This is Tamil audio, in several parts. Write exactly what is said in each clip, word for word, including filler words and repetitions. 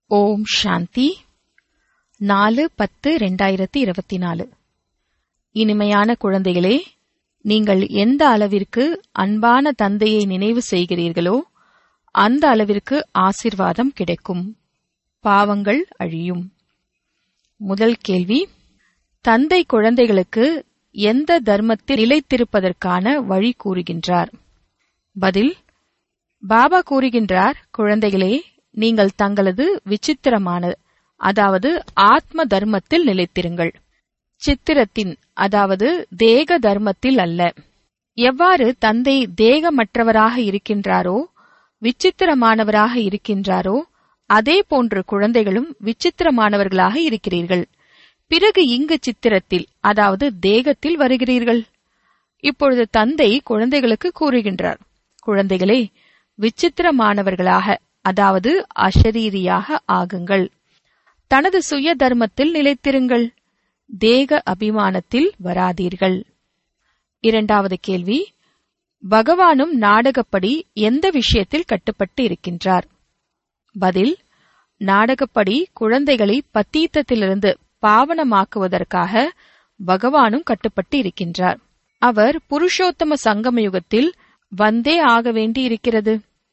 ஓம் சாந்தி. நாலு பத்து ரெண்டாயிரத்தி இருபத்தி நாலு. இனிமையான குழந்தைகளே, நீங்கள் எந்த அளவிற்கு அன்பான தந்தையை நினைவு செய்கிறீர்களோ அந்த அளவிற்கு ஆசிர்வாதம் கிடைக்கும், பாவங்கள் அழியும். முதல் கேள்வி: தந்தை குழந்தைகளுக்கு எந்த தர்மத்தில் நிலைத்திருப்பதற்கான வழி கூறுகின்றார்? பதில்: பாபா கூறுகின்றார், குழந்தைகளே, நீங்கள் தங்களது விசித்திரமான அதாவது ஆத்ம தர்மத்தில் நிலைத்திருங்கள், சித்திரத்தின் அதாவது தேக தர்மத்தில் அல்ல. எவ்வாறு தந்தை தேகமற்றவராக இருக்கின்றாரோ, விசித்திரமானவராக இருக்கின்றாரோ, அதே போன்று குழந்தைகளும் விசித்திரமானவர்களாக இருக்கிறீர்கள். பிறகு இங்கு சித்திரத்தில் அதாவது தேகத்தில் வருகிறீர்கள். இப்பொழுது தந்தை குழந்தைகளுக்கு கூறுகின்றார், குழந்தைகளே, விசித்திரமானவர்களாக அதாவது அஷரீரியாக ஆகுங்கள். தனது சுய தர்மத்தில் நிலைத்திருங்கள், தேக அபிமானத்தில் வராதீர்கள். இரண்டாவது கேள்வி: பகவானும் நாடகப்படி எந்த விஷயத்தில் கட்டுப்பட்டு இருக்கின்றார்? பதில்: நாடகப்படி குழந்தைகளை பத்தீத்தத்திலிருந்து பாவனமாக்குவதற்காக பகவானும் கட்டுப்பட்டு இருக்கின்றார். அவர் புருஷோத்தம சங்கம யுகத்தில் வந்தே ஆக வேண்டி இருக்கிறது.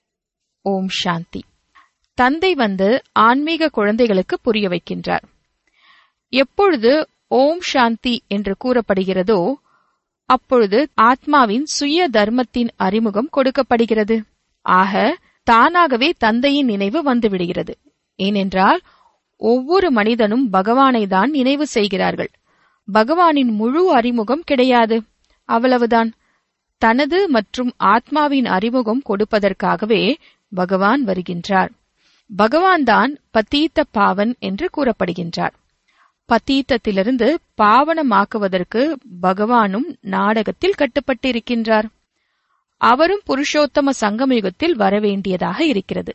ஓம் சாந்தி. தந்தை வந்து ஆன்மீக குழந்தைகளுக்கு புரிய வைக்கின்றார். எப்பொழுது ஓம் சாந்தி என்று கூறப்படுகிறதோ அப்பொழுது ஆத்மாவின் சுய தர்மத்தின் அறிமுகம் கொடுக்கப்படுகிறது. ஆக தானாகவே தந்தையின் நினைவு வந்துவிடுகிறது. ஏனென்றால் ஒவ்வொரு மனிதனும் பகவானை தான் நினைவு செய்கிறார்கள். பகவானின் முழு அறிமுகம் கிடையாது, அவ்வளவுதான். தனது மற்றும் ஆத்மாவின் அறிமுகம் கொடுப்பதற்காகவே பகவான் வருகின்றார். பகவான் தான் பத்தீத்த பாவன் என்று கூறப்படுகின்றார். பத்தீத்தத்திலிருந்து பாவனமாக்குவதற்கு பகவானும் நாடகத்தில் கட்டுப்பட்டிருக்கின்றார். அவரும் புருஷோத்தம சங்கமயுகத்தில் வரவேண்டியதாக இருக்கிறது.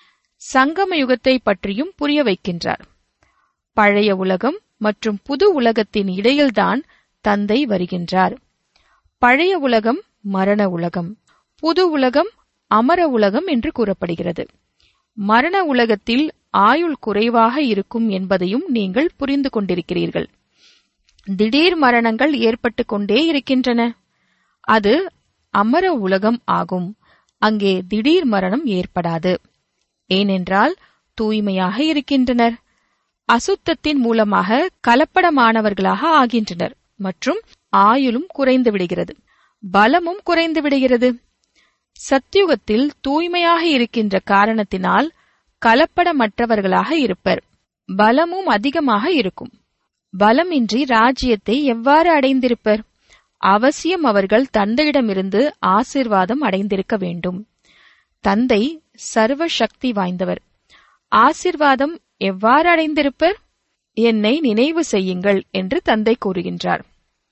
சங்கம யுகத்தை பற்றியும் புரிய வைக்கின்றார். பழைய உலகம் மற்றும் புது உலகத்தின் இடையில்தான் தந்தை வருகின்றார். பழைய உலகம் மரண உலகம், புது உலகம் அமர உலகம் என்று கூறப்படுகிறது. மரண உலகத்தில் ஆயுள் குறைவாக இருக்கும் என்பதையும் நீங்கள் புரிந்து கொண்டிருக்கிறீர்கள். திடீர் மரணங்கள் ஏற்பட்டு கொண்டே இருக்கின்றன. அது அமர உலகம் ஆகும். அங்கே திடீர் மரணம் ஏற்படாது. ஏனென்றால் தூய்மையாக இருக்கின்றனர். அசுத்தத்தின் மூலமாக கலப்படமானவர்களாக ஆகின்றனர் மற்றும் ஆயுளும் குறைந்து விடுகிறது, பலமும் குறைந்து விடுகிறது. சத்யுகத்தில் தூய்மையாக இருக்கின்ற காரணத்தினால் கலப்படமற்றவர்களாக இருப்பர். பலமும் அதிகமாக இருக்கும். பலமின்றி ராஜ்யத்தை எவ்வாறு அடைந்திருப்பர்? அவசியம் அவர்கள் தந்தையிடமிருந்து ஆசீர்வாதம் அடைந்திருக்க வேண்டும். தந்தை சர்வ சக்தி வாய்ந்தவர். ஆசீர்வாதம் எவ்வாறு அடைந்திருப்பர்? என்னை நினைவு செய்யுங்கள் என்று தந்தை கூறுகின்றார்.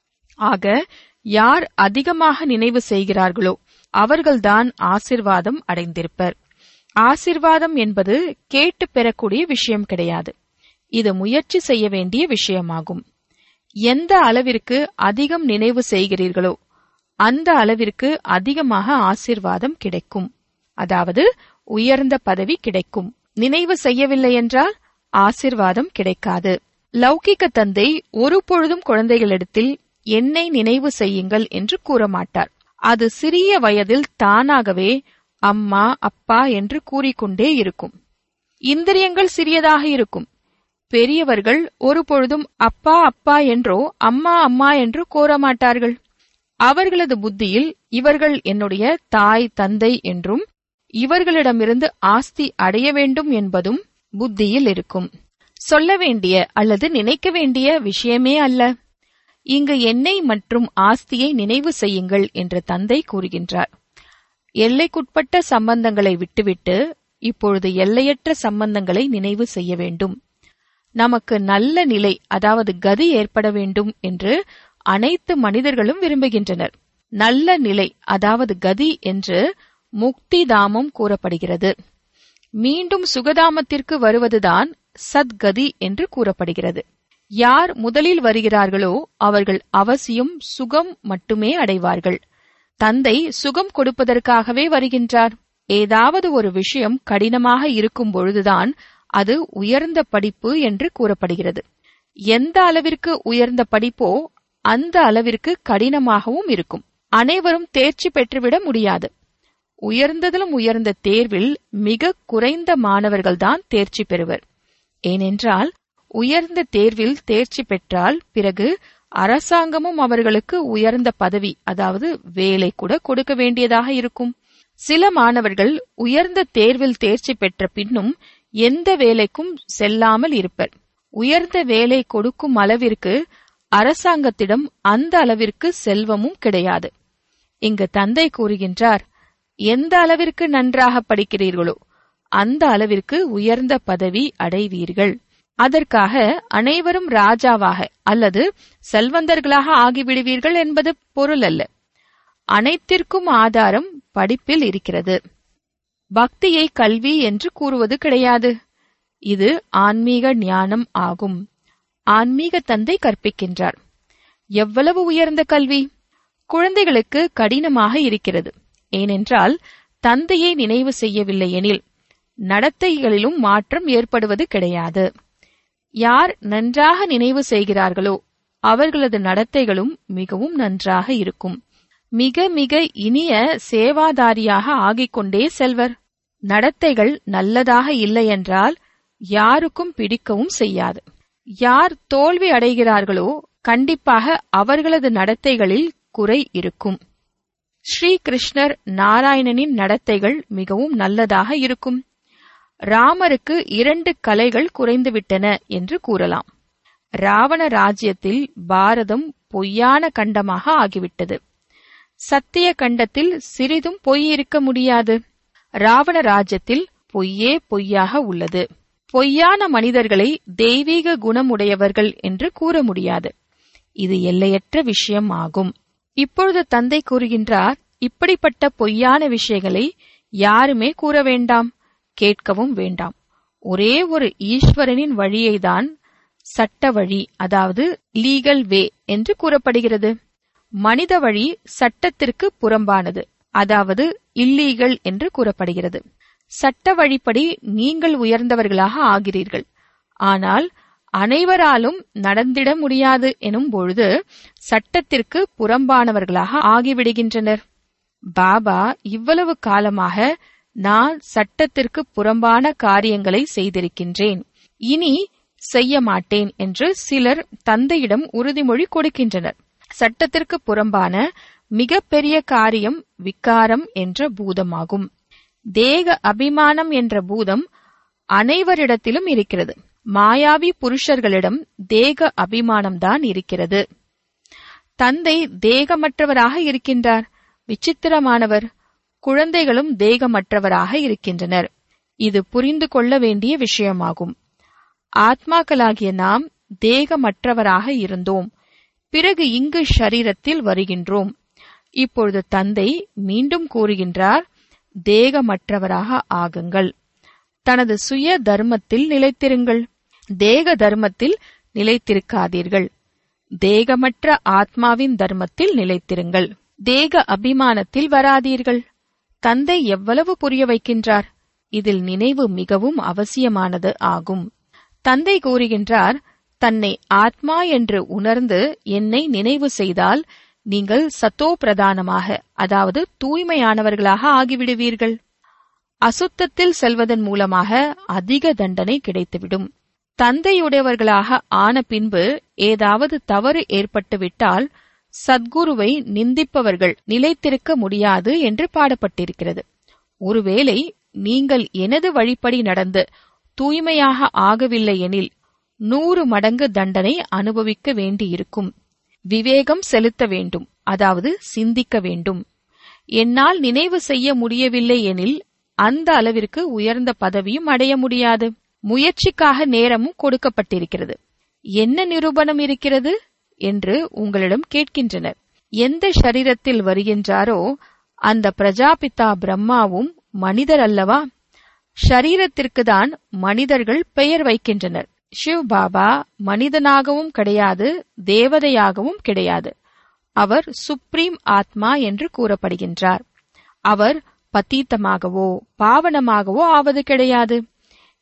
ஆக யார் அதிகமாக நினைவு செய்கிறார்களோ அவர்கள்தான் ஆசீர்வாதம் அடைந்திருப்பர். ஆசீர்வாதம் என்பது கேட்டு பெறக்கூடிய விஷயம் கிடையாது. இது முயற்சி செய்ய வேண்டிய விஷயமாகும். எந்த அளவிற்கு அதிகம் நினைவு செய்கிறீர்களோ அந்த அளவிற்கு அதிகமாக ஆசீர்வாதம் கிடைக்கும், அதாவது உயர்ந்த பதவி கிடைக்கும். நினைவு செய்யவில்லை என்றால் ஆசீர்வாதம் கிடைக்காது. லௌகிக தந்தை ஒரு பொழுதும் குழந்தைகளிடத்தில் என்னை நினைவு செய்யுங்கள் என்று கூற மாட்டார். அது சிறிய வயதில் தானாகவே அம்மா அப்பா என்று கூறிக்கொண்டே இருக்கும். இந்திரியங்கள் சிறியதாக இருக்கும். பெரியவர்கள் ஒரு பொழுதும் அப்பா அப்பா என்றோ அம்மா அம்மா என்று கூற மாட்டார்கள். அவர்களது புத்தியில் இவர்கள் என்னுடைய தாய் தந்தை என்றும் இவர்களிடமிருந்து ஆஸ்தி அடைய வேண்டும் என்பதும் புத்தியில் இருக்கும். சொல்ல வேண்டிய அல்லது நினைக்க வேண்டிய விஷயமே அல்ல. இங்கு என்னை மற்றும் ஆஸ்தியை நினைவு செய்யுங்கள் என்று தந்தை கூறுகின்றார். எல்லைக்குட்பட்ட சம்பந்தங்களை விட்டுவிட்டு இப்பொழுது எல்லையற்ற சம்பந்தங்களை நினைவு செய்ய வேண்டும். நமக்கு நல்ல நிலை அதாவது கதி ஏற்பட வேண்டும் என்று அனைத்து மனிதர்களும் விரும்புகின்றனர். நல்ல நிலை அதாவது கதி என்று முக்தி தாமம் கூறப்படுகிறது. மீண்டும் சுகதாமத்திற்கு வருவதுதான் சத்கதி என்று கூறப்படுகிறது. யார் முதலில் வருகிறார்களோ அவர்கள் அவசியம் சுகம் மட்டுமே அடைவார்கள். தந்தை சுகம் கொடுப்பதற்காகவே வருகின்றார். ஏதாவது ஒரு விஷயம் கடினமாக இருக்கும் பொழுதுதான் அது உயர்ந்த படிப்பு என்று கூறப்படுகிறது. எந்த அளவிற்கு உயர்ந்த படிப்போ அந்த அளவிற்கு கடினமாகவும் இருக்கும். அனைவரும் தேர்ச்சி பெற்றுவிட முடியாது. உயர்ந்ததிலும் உயர்ந்த தேர்வில் மிக குறைந்த மாணவர்கள்தான் தேர்ச்சி பெறுவர். ஏனென்றால் உயர்ந்த தேர்வில் தேர்ச்சி பெற்றால் பிறகு அரசாங்கமும் அவர்களுக்கு உயர்ந்த பதவி, அதாவது வேலை கூட கொடுக்க வேண்டியதாக இருக்கும். சில மாணவர்கள் உயர்ந்த தேர்வில் தேர்ச்சி பெற்ற பின்னும் எந்த வேலைக்கும் செல்லாமல் இருப்பர். உயர்ந்த வேலை கொடுக்கும் அளவிற்கு அரசாங்கத்திடம் அந்த அளவிற்கு செல்வமும் கிடையாது. இங்கு தந்தை கூறுகின்றார், எந்த அளவிற்கு நன்றாக படிக்கிறீர்களோ அந்த அளவிற்கு உயர்ந்த பதவி அடைவீர்கள். அதற்காக அனைவரும் ராஜாவாக அல்லது செல்வந்தர்களாக ஆகிவிடுவீர்கள் என்பது பொருள் அல்ல. அனைத்திற்கும் ஆதாரம் படிப்பில் இருக்கிறது. பக்தியை கல்வி என்று கூறுவது கிடையாது. இது ஆன்மீக ஞானம் ஆகும். ஆன்மீக தந்தை கற்பிக்கின்றார். எவ்வளவு உயர்ந்த கல்வி! குழந்தைகளுக்கு கடினமாக இருக்கிறது. ஏனென்றால் தந்தையை நினைவு செய்யவில்லை எனில் நடத்தைகளிலும் மாற்றம் ஏற்படுவது கிடையாது. யார் நன்றாக நினைவு செய்கிறார்களோ அவர்களது நடத்தைகளும் மிகவும் நன்றாக இருக்கும். மிக மிக இனிய சேவாதாரியாக ஆகிக்கொண்டே செல்வர். நடத்தைகள் நல்லதாக இல்லையென்றால் யாருக்கும் பிடிக்கவும் செய்யாது. யார் தோல்வி அடைகிறார்களோ கண்டிப்பாக அவர்களது நடத்தைகளில் குறை இருக்கும். ஸ்ரீ கிருஷ்ணர் நாராயணனின் நடத்தைகள் மிகவும் நல்லதாக இருக்கும். ராமருக்கு இரண்டு கலைகள் குறைந்துவிட்டன என்று கூறலாம். ராவண ராஜ்யத்தில் பாரதம் பொய்யான கண்டமாக ஆகிவிட்டது. சத்திய கண்டத்தில் சிறிதும் பொய் இருக்க முடியாது. ராவண ராஜ்யத்தில் பொய்யே பொய்யாக உள்ளது. பொய்யான மனிதர்களை தெய்வீக குணமுடையவர்கள் என்று கூற முடியாது. இது எல்லையற்ற விஷயம் ஆகும். இப்பொழுது தந்தை கூறுகின்றார், இப்படிப்பட்ட பொய்யான விஷயங்களை யாருமே கூற வேண்டாம், கேட்கவும் வேண்டாம். ஒரே ஒரு ஈஸ்வரனின் வழியைதான் சட்ட வழி, அதாவது லீகல் வே என்று கூறப்படுகிறது. மனித வழி சட்டத்திற்கு புறம்பானது, அதாவது இல்லீகல் என்று கூறப்படுகிறது. சட்ட வழிப்படி நீங்கள் உயர்ந்தவர்களாக ஆகிறீர்கள். ஆனால் அனைவராலும் நடந்திட முடியாது எனும் பொழுது சட்டத்திற்கு புறம்பானவர்களாக ஆகிவிடுகின்றனர். பாபா இவ்வளவு காலமாக நான் சட்டத்திற்கு புறம்பான காரியங்களை செய்திருக்கின்றேன், இனி செய்ய மாட்டேன் என்று சிலர் தந்தையிடம் உறுதிமொழி கொடுக்கின்றனர். சட்டத்திற்கு புறம்பான மிக பெரிய காரியம் விகாரம் என்ற பூதமாகும். தேக அபிமானம் என்ற பூதம் அனைவரிடத்திலும் இருக்கிறது. மாயாவி புருஷர்களிடம் தேக அபிமானம்தான் இருக்கிறது. தந்தை தேகமற்றவராக இருக்கின்றார். விசித்திரமானவர். குழந்தைகளும் தேகமற்றவராக இருக்கின்றனர். இது புரிந்து கொள்ள வேண்டிய விஷயமாகும். ஆத்மாக்களாகிய நாம் தேகமற்றவராக இருந்தோம். பிறகு இங்கு ஷரீரத்தில் வருகின்றோம். இப்பொழுது தந்தை மீண்டும் கூறுகின்றார், தேகமற்றவராக ஆகுங்கள். தனது சுய தர்மத்தில் நிலைத்திருங்கள். தேக தர்மத்தில் நிலைத்திருக்காதீர்கள். தேகமற்ற ஆத்மாவின் தர்மத்தில் நிலைத்திருங்கள். தேக அபிமானத்தில் வராதீர்கள். தந்தை எவ்வளவு புரிய வைக்கின்றார். இதில் நினைவு மிகவும் அவசியமானது ஆகும். தந்தை கூறுகின்றார், தன்னை ஆத்மா என்று உணர்ந்து என்னை நினைவு செய்தால் நீங்கள் சத்தோ பிரதானமாக, அதாவது தூய்மையானவர்களாக ஆகிவிடுவீர்கள். அசுத்தத்தில் செல்வதன் மூலமாக அதிக தண்டனை கிடைத்துவிடும். தந்தையுடையவர்களாக ஆன பின்பு ஏதாவது தவறு ஏற்பட்டுவிட்டால் சத்குருவை நிந்திப்பவர்கள் நிலைத்திருக்க முடியாது என்று பாடப்பட்டிருக்கிறது. ஒருவேளை நீங்கள் எனது வழிப்படி நடந்து தூய்மையாக ஆகவில்லை எனில் நூறு மடங்கு தண்டனை அனுபவிக்க வேண்டியிருக்கும். விவேகம் செலுத்த வேண்டும், அதாவது சிந்திக்க வேண்டும். என்னால் நினைவு செய்ய முடியவில்லை எனில் அந்த அளவிற்கு உயர்ந்த பதவியும் அடைய முடியாது. முயற்சிக்காக நேரமும் கொடுக்கப்பட்டிருக்கிறது. என்ன நிரூபணம் இருக்கிறது என்று உங்களிடம் கேட்கின்றனர். எந்த ஷரீரத்தில் வருகின்றாரோ அந்த பிரஜாபிதா பிரம்மாவும் மனிதர் அல்லவா? ஷரீரத்திற்குதான் மனிதர்கள் பெயர் வைக்கின்றனர். சிவ் பாபா மனிதனாகவும் கிடையாது, தேவதையாகவும் கிடையாது. அவர் சுப்ரீம் ஆத்மா என்று கூறப்படுகின்றார். அவர் பதீத்தமாகவோ பாவனமாகவோ ஆவது கிடையாது.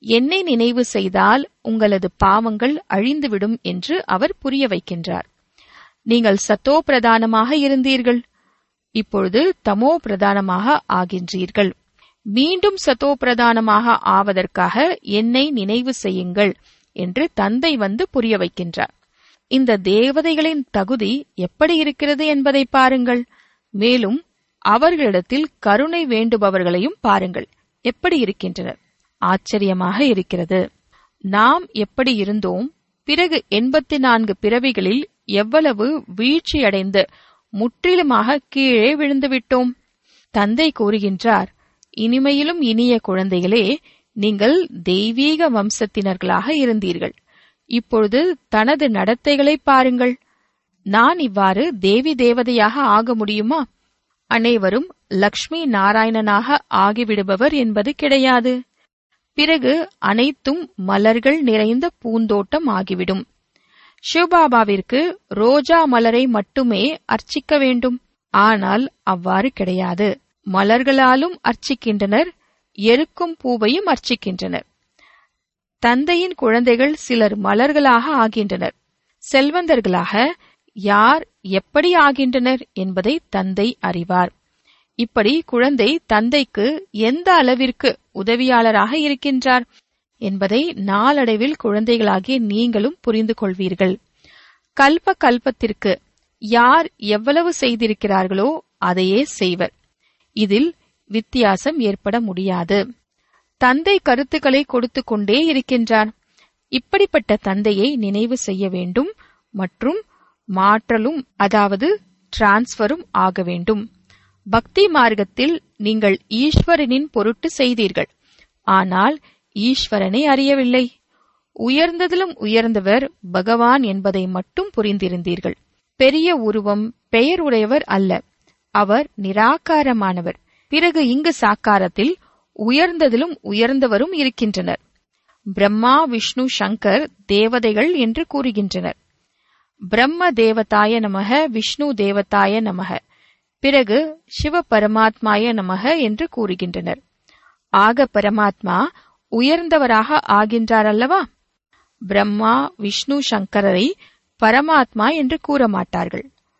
என்னை நினைவு செய்தால் உங்களது பாவங்கள் அழிந்துவிடும் என்று அவர் புரிய வைக்கின்றார். நீங்கள் சத்தோ பிரதானமாக இருந்தீர்கள், இப்பொழுது தமோ பிரதானமாக ஆகின்றீர்கள். மீண்டும் சத்தோ பிரதானமாக ஆவதற்காக என்னை நினைவு செய்யுங்கள் என்று தந்தை வந்து புரிய வைக்கின்றார். இந்த தேவதைகளின் தகுதி எப்படி இருக்கிறது என்பதை பாருங்கள். மேலும் அவர்களிடத்தில் கருணை வேண்டுபவர்களையும் பாருங்கள், எப்படி இருக்கின்றனர். ஆச்சரியமாக இருக்கிறது. நாம் எப்படி இருந்தோம், பிறகு எண்பத்தி நான்கு பிறவிகளில் எவ்வளவு வீழ்ச்சியடைந்து முற்றிலுமாக கீழே விழுந்துவிட்டோம். தந்தை கூறுகின்றார், இனிமையிலும் இனிய குழந்தைகளே, நீங்கள் தெய்வீக வம்சத்தினர்களாக இருந்தீர்கள். இப்பொழுது தனது நடத்தைகளை பாருங்கள். நான் இவ்வாறு தேவி தேவதையாக ஆக முடியுமா? அனைவரும் லக்ஷ்மி நாராயணனாக ஆகிவிடுபவர் என்பது கிடையாது. பிறகு அனைத்தும் மலர்கள் நிறைந்த பூந்தோட்டம் ஆகிவிடும். சிவபாபாவிற்கு ரோஜா மலரை மட்டுமே அர்ச்சிக்க வேண்டும். ஆனால் அவ்வாறு கிடையாது. மலர்களாலும் அர்ச்சிக்கின்றனர், எருக்கும் பூவையும் அர்ச்சிக்கின்றனர். தந்தையின் குழந்தைகள் சிலர் மலர்களாக ஆகின்றனர். செல்வந்தர்களாக யார் எப்படி ஆகின்றனர் என்பதை தந்தை அறிவார். இப்படி குழந்தை தந்தைக்கு எந்த அளவிற்கு உதவியாளராக இருக்கின்றார் என்பதை நாளடைவில் குழந்தைகளாகிய நீங்களும் புரிந்து கொள்வீர்கள். கல்ப கல்பத்திற்கு யார் எவ்வளவு செய்திருக்கிறார்களோ அதையே செய்வர். இதில் வித்தியாசம் ஏற்பட முடியாது. தந்தை கருத்துக்களை கொடுத்து கொண்டே இருக்கின்றார். இப்படிப்பட்ட தந்தையை நினைவு செய்ய வேண்டும் மற்றும் மாற்றலும், அதாவது டிரான்ஸ்பரும் ஆக வேண்டும். பக்தி மார்க்கத்தில் நீங்கள் ஈஸ்வரனின் பொருட்டு செய்தீர்கள், ஆனால் ஈஸ்வரனை அறியவில்லை. உயர்ந்ததிலும் உயர்ந்தவர் பகவான் என்பதை மட்டும் புரிந்திருந்தீர்கள். பெரிய உருவம், பெயர் உடையவர் அல்ல, அவர் நிராகாரமானவர். பிறகு இங்கு சாக்காரத்தில் உயர்ந்ததிலும் உயர்ந்தவரும் இருக்கின்றனர். பிரம்மா, விஷ்ணு, சங்கர் தேவதைகள் என்று கூறுகின்றனர். பிரம்ம தேவதாய நமக, விஷ்ணு தேவதாய நமக, பிறகு சிவ பரமாத்மாய நமக என்று கூறுகின்றனர். ஆக பரமாத்மா உயர்ந்தவராக ஆகின்றார் அல்லவா? பிரம்மா, விஷ்ணு, சங்கரரை பரமாத்மா என்று கூற மாட்டார்கள்.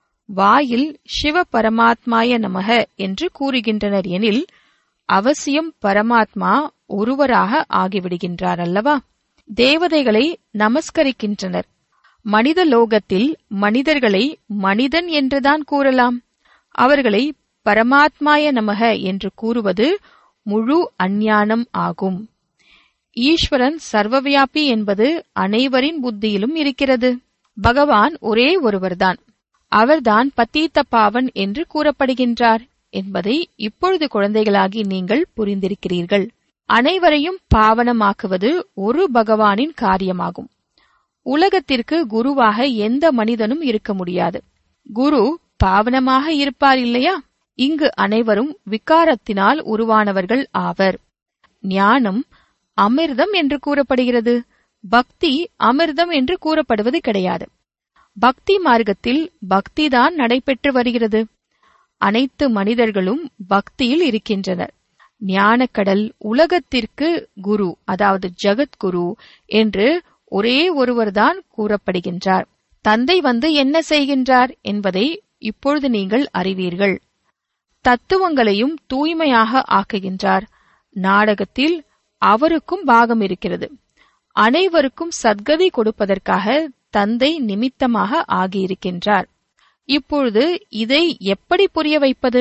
வாயில் சிவ பரமாத்மாய நமக என்று கூறுகின்றனர் எனில் அவசியம் பரமாத்மா ஒருவராக ஆகிவிடுகின்றார் அல்லவா? தேவதைகளை நமஸ்கரிக்கின்றனர். மனித லோகத்தில் மனிதர்களை மனிதன் என்றுதான் கூறலாம். அவர்களை பரமாத்மாய நமக என்று கூறுவது முழு அஞ்ஞானம் ஆகும். ஈஸ்வரன் சர்வவியாபி என்பது அனைவரின் புத்தியிலும் இருக்கிறது. பகவான் ஒரே ஒருவர்தான். அவர்தான் பதீத்த பாவன் என்று கூறப்படுகின்றார் என்பதை இப்பொழுது குழந்தைகளாகி நீங்கள் புரிந்திருக்கிறீர்கள். அனைவரையும் பாவனமாக்குவது ஒரு பகவானின் காரியமாகும். உலகத்திற்கு குருவாக எந்த மனிதனும் இருக்க முடியாது. குரு பாவனமாக இருப்பார் இல்லையா? இங்கு அனைவரும் விகாரத்தினால் உருவானவர்கள் ஆவர். ஞானம் அமிர்தம் என்று கூறப்படுகிறது. பக்தி அமிர்தம் என்று கூறப்படுவது கிடையாது. பக்தி மார்க்கத்தில் பக்திதான் நடைபெற்று வருகிறது. அனைத்து மனிதர்களும் பக்தியில் இருக்கின்றனர். ஞானக்கடல் உலகத்திற்கு குரு, அதாவது ஜகத்குரு என்று ஒரே ஒருவர்தான் கூறப்படுகின்றார். தந்தை வந்து என்ன செய்கின்றார் என்பதை இப்பொழுது நீங்கள் அறிவீர்கள். தத்துவங்களையும் தூய்மையாக ஆக்குகின்றார். நாடகத்தில் அவருக்கும் பாகம் இருக்கிறது. அனைவருக்கும் சத்கதி கொடுப்பதற்காக தந்தை நிமித்தமாக ஆகியிருக்கின்றார். இப்பொழுது இதை எப்படி புரிய வைப்பது?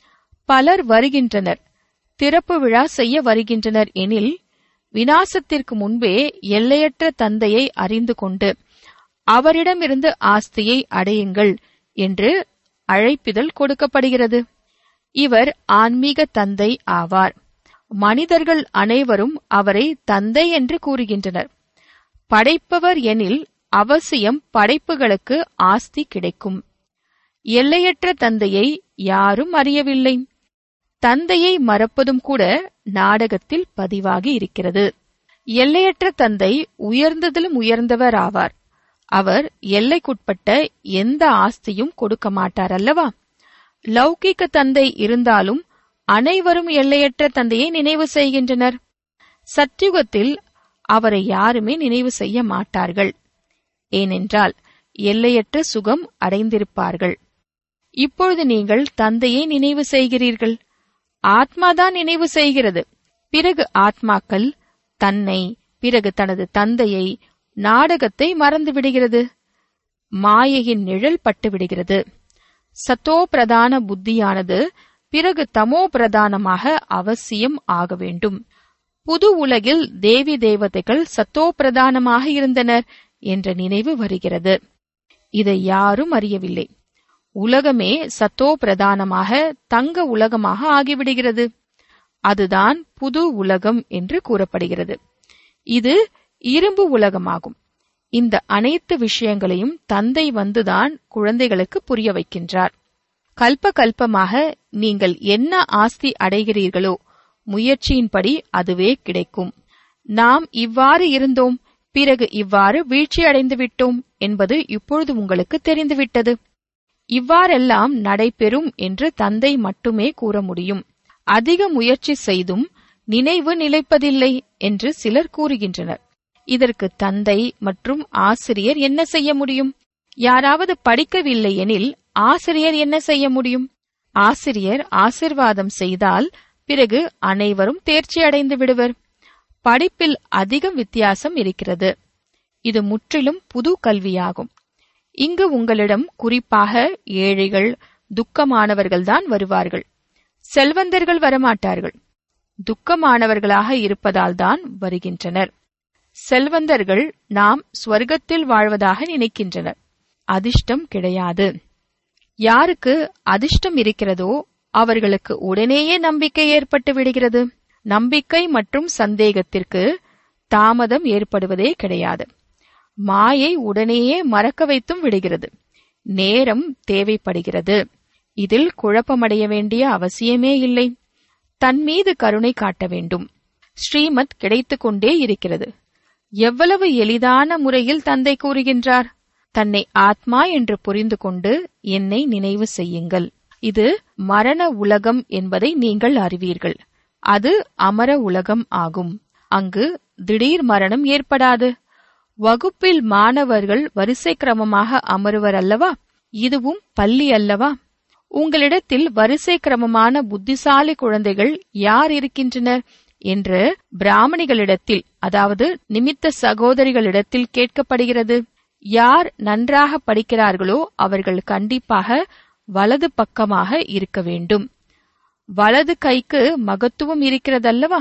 பலர் வருகின்றனர், திறப்பு விழா செய்ய வருகின்றனர் எனில் விநாசத்திற்கு முன்பே எல்லையற்ற தந்தையை அறிந்து கொண்டு அவரிடமிருந்து ஆஸ்தியை அடையுங்கள் என்று அழைப்பிதழ் கொடுக்கப்படுகிறது. இவர் ஆன்மீக தந்தை ஆவார். மனிதர்கள் அனைவரும் அவரை தந்தை என்று கூறுகின்றனர். படைப்பவர் எனில் அவசியம் படைப்புகளுக்கு ஆஸ்தி கிடைக்கும். எல்லையற்ற தந்தையை யாரும் அறியவில்லை. தந்தையை மறப்பதும் கூட நாடகத்தில் பதிவாகி இருக்கிறது. எல்லையற்ற தந்தை உயர்ந்ததிலும் உயர்ந்தவர் ஆவார். அவர் எல்லைக்குட்பட்ட எந்த ஆஸ்தியும் கொடுக்க மாட்டார் அல்லவா? லௌகிக்க தந்தை இருந்தாலும் அனைவரும் எல்லையற்ற தந்தையை நினைவு செய்கின்றனர். சத்யுகத்தில் அவரை யாருமே நினைவு செய்ய மாட்டார்கள். ஏனென்றால் எல்லையற்ற சுகம் அடைந்திருப்பார்கள். இப்பொழுது நீங்கள் தந்தையை நினைவு செய்கிறீர்கள். ஆத்மாதான் நினைவு செய்கிறது. பிறகு ஆத்மாக்கள் தன்னை, பிறகு தனது தந்தையை, நாடகத்தை மறந்துவிடுகிறது. மாயையின் நிழல் பட்டுவிடுகிறது. சத்தோ பிரதான புத்தியானது பிறகு தமோ பிரதானமாக அவசியம் ஆக வேண்டும். புது உலகில் தேவி தேவதைகள் சத்தோ பிரதானமாக இருந்தனர் என்ற நினைவு வருகிறது. இதை யாரும் அறியவில்லை. உலகமே சத்தோ பிரதானமாக தங்க உலகமாக ஆகிவிடுகிறது. அதுதான் புது உலகம் என்று கூறப்படுகிறது. இது இரும்பு உலகமாகும். இந்த அனைத்து விஷயங்களையும் தந்தை வந்துதான் குழந்தைகளுக்கு புரிய வைக்கின்றார். கல்ப கல்பமாக நீங்கள் என்ன ஆஸ்தி அடைகிறீர்களோ முயற்சியின்படி அதுவே கிடைக்கும். நாம் இவ்வாறு இருந்தோம், பிறகு இவ்வாறு வீழ்ச்சி அடைந்து விட்டோம் என்பது இப்பொழுது உங்களுக்கு தெரிந்துவிட்டது. இவ்வாறெல்லாம் நடைபெறும் என்று தந்தை மட்டுமே கூற முடியும். அதிக முயற்சி செய்தும் நினைவு நிலைப்பதில்லை என்று சிலர் கூறுகின்றனர். இதற்கு தந்தை மற்றும் ஆசிரியர் என்ன செய்ய முடியும்? யாராவது படிக்கவில்லை எனில் ஆசிரியர் என்ன செய்ய முடியும்? ஆசிரியர் ஆசிர்வாதம் செய்தால் பிறகு அனைவரும் தேர்ச்சி அடைந்து விடுவர். படிப்பில் அதிக வித்தியாசம் இருக்கிறது. இது முற்றிலும் புது கல்வியாகும். இங்கு உங்களிடம் குறிப்பாக ஏழைகள், துக்கமானவர்கள்தான் வருவார்கள். செல்வந்தர்கள் வரமாட்டார்கள். துக்கமானவர்களாக இருப்பதால் தான் வருகின்றனர். செல்வந்தர்கள் நாம் ஸ்வர்க்கத்தில் வாழ்வதாக நினைக்கின்றனர். அதிர்ஷ்டம் கிடையாது. யாருக்கு அதிர்ஷ்டம் இருக்கிறதோ அவர்களுக்கு உடனேயே நம்பிக்கை ஏற்பட்டு விடுகிறது. நம்பிக்கை மற்றும் சந்தேகத்திற்கு தாமதம் ஏற்படுவதே கிடையாது. மாயை உடனேயே மறக்க வைத்தும் விடுகிறது. நேரம் தேவைப்படுகிறது. இதில் குழப்பமடைய வேண்டிய அவசியமே இல்லை. தன் மீது கருணை காட்ட வேண்டும். ஸ்ரீமத் கிடைத்துக் கொண்டே இருக்கிறது. எவ்வளவு எளிதான முறையில் தந்தை கூறுகின்றார். தன்னை ஆத்மா என்று புரிந்து கொண்டு என்னை நினைவு செய்யுங்கள். இது மரண உலகம் என்பதை நீங்கள் அறிவீர்கள். அது அமர உலகம் ஆகும். அங்கு திடீர் மரணம் ஏற்படாது. வகுப்பில் மாணவர்கள் வரிசை கிரமமாக அமருவர் அல்லவா? இதுவும் பள்ளி அல்லவா? உங்களிடத்தில் வரிசை கிரமமான புத்திசாலி குழந்தைகள் யார் இருக்கின்றனர் என்று பிராமணிகளிடத்தில், அதாவது நிமித்த சகோதரிகளிடத்தில் கேட்கப்படுகிறது. யார் நன்றாக படிக்கிறார்களோ அவர்கள் கண்டிப்பாக வலது பக்கமாக இருக்க வேண்டும். வலது கைக்கு மகத்துவம் இருக்கிறதல்லவா?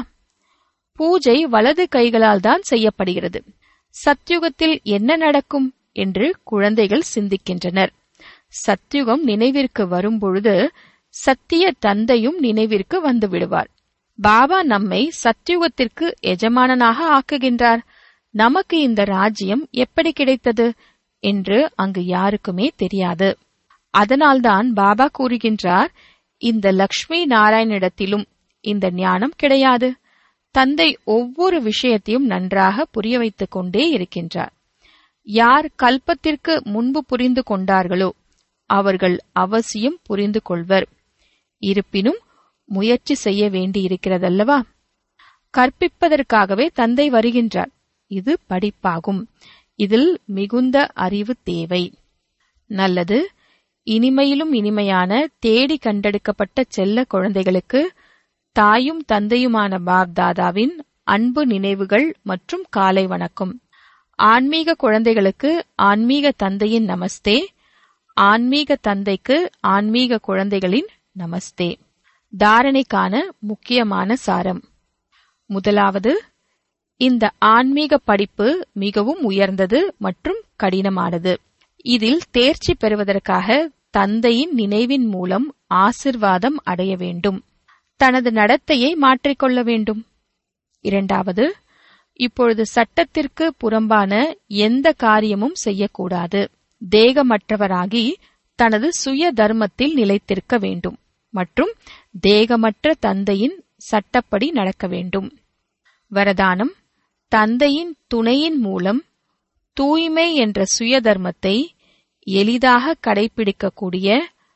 பூஜை வலது கைகளால் தான் செய்யப்படுகிறது. சத்யுகத்தில் என்ன நடக்கும் என்று குழந்தைகள் சிந்திக்கின்றனர். சத்யுகம் நினைவிற்கு வரும்பொழுது சத்திய தந்தையும் நினைவிற்கு வந்து விடுவார். பாபா நம்மை சத்யுகத்திற்கு எஜமானனாக ஆக்குகின்றார். நமக்கு இந்த ராஜ்யம் எப்படி கிடைத்தது என்று அங்கு யாருக்குமே தெரியாது. அதனால்தான் பாபா கூறுகின்றார், இந்த லக்ஷ்மி நாராயணிடத்திலும் இந்த ஞானம் கிடையாது. தந்தை ஒவ்வொரு விஷயத்தையும் நன்றாக புரிய வைத்துக் கொண்டே இருக்கின்றார். யார் கல்பத்திற்கு முன்பு புரிந்து கொண்டார்களோ அவர்கள் அவசியம் புரிந்து கொள்வர். இருப்பினும் முயற்சி செய்ய வேண்டியிருக்கிறதல்லவா? கற்பிப்பதற்காகவே தந்தை வருகின்றார். இது படிப்பாகும். இதில் மிகுந்த அறிவு தேவை. நல்லது. இனிமையிலும் இனிமையான தேடி கண்டெடுக்கப்பட்ட செல்ல குழந்தைகளுக்கு தாயும் தந்தையுமான பாப்தாதாவின் அன்பு நினைவுகள் மற்றும் காலை வணக்கம். ஆன்மீக குழந்தைகளுக்கு ஆன்மீக தந்தையின் நமஸ்தே. ஆன்மீக தந்தைக்கு ஆன்மீக குழந்தைகளின் நமஸ்தே. தாரணைக்கான முக்கியமான சாரம். முதலாவது, இந்த ஆன்மீக படிப்பு மிகவும் உயர்ந்தது மற்றும் கடினமானது. இதில் தேர்ச்சி பெறுவதற்காக தந்தையின் நினைவின் மூலம் ஆசிர்வாதம் அடைய வேண்டும். தனது நடத்தையை மாற்றிக்கொள்ள வேண்டும். இரண்டாவது, இப்பொழுது சட்டத்திற்கு புறம்பான எந்த காரியமும் செய்யக்கூடாது. தேகமற்றவராகி தனது சுய தர்மத்தில் நிலைத்திருக்க வேண்டும் மற்றும் தேகமற்ற தந்தையின் சட்டப்படி நடக்க வேண்டும். வரதானம். தந்தையின் துணையின் மூலம் தூய்மை என்ற சுய தர்மத்தை எளிதாக கடைபிடிக்கக்கூடிய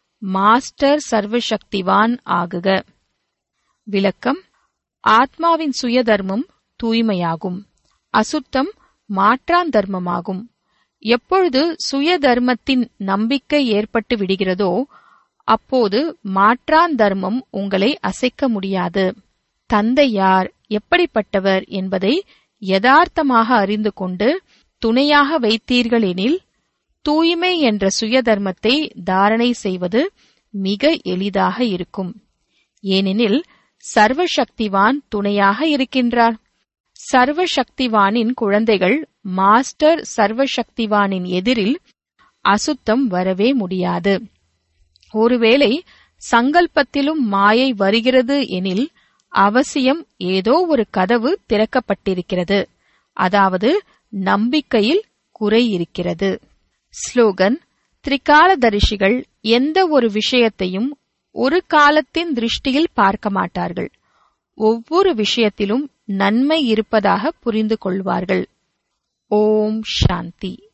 மாஸ்டர் சர்வசக்திவான் ஆகுக. விளக்கம். ஆத்மாவின் சுய தர்மம் தூய்மையாகும். அசுத்தம் மாற்றாந்தர்மமாகும். எப்பொழுது சுய தர்மத்தின் நம்பிக்கை ஏற்பட்டு விடுகிறதோ அப்போது மாற்றாந்தர்மம் உங்களை அசைக்க முடியாது. தந்தை யார், எப்படிப்பட்டவர் என்பதை யதார்த்தமாக அறிந்து கொண்டு துணையாக வைத்தீர்கள் எனில் தூய்மை என்ற சுய தர்மத்தை தாரணை செய்வது மிக எளிதாக இருக்கும். ஏனெனில் சர்வசக்திவான் துணையாக இருக்கின்றார். சர்வசக்திவானின் குழந்தைகள் மாஸ்டர் சர்வசக்திவானின் எதிரில் அசுத்தம் வரவே முடியாது. ஒருவேளை சங்கல்பத்திலும் மாயை வருகிறது எனில் அவசியம் ஏதோ ஒரு கதவு திறக்கப்பட்டிருக்கிறது, அதாவது நம்பிக்கையில் குறை இருக்கிறது. ஸ்லோகன்: திரிகாலதரிசிகள் எந்த ஒரு விஷயத்தையும் ஒரு காலத்தின் திருஷ்டியில் பார்க்க மாட்டார்கள். ஒவ்வொரு விஷயத்திலும் நன்மை இருப்பதாக புரிந்து கொள்வார்கள். ஓம் சாந்தி.